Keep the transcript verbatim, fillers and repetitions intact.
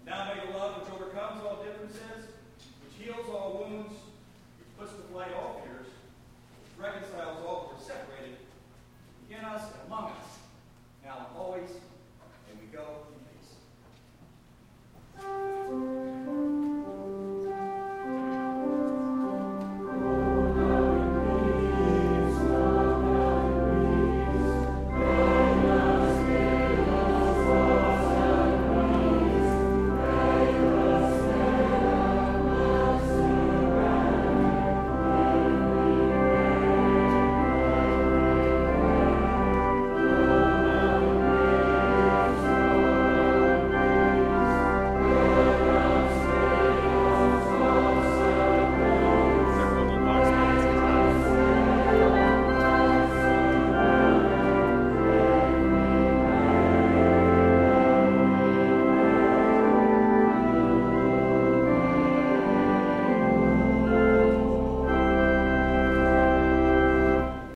Now may the love which overcomes all differences, which heals all wounds, which puts to flight all fears, which reconciles all who are separated, in us and among us,